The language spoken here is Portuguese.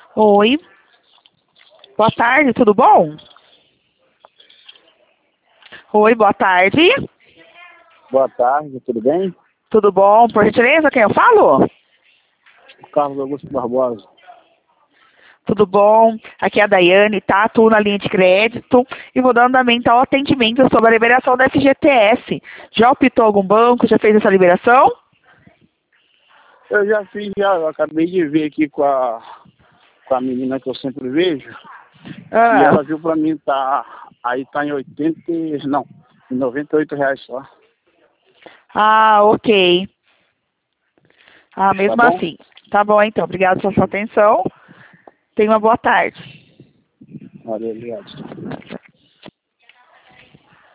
Oi, boa tarde, tudo bom? Oi, boa tarde, Boa tarde, tudo bem? tudo bom? Por gentileza, quem eu falo? Carlos Augusto Barbosa. Tudo bom? Aqui é a Daiane, tá? Tô na linha de crédito e vou dar andamento ao atendimento sobre a liberação da FGTS. Já optou algum banco? Já fez essa liberação? Eu já fiz, eu acabei de ver aqui com a menina que eu sempre vejo, e Ah, ela viu pra mim, tá em 80, não, em R$ 98 só. ok. Tá Mesmo bom? assim. Tá bom, então. Obrigada pela sua atenção. Tenha uma boa tarde. Valeu, obrigado.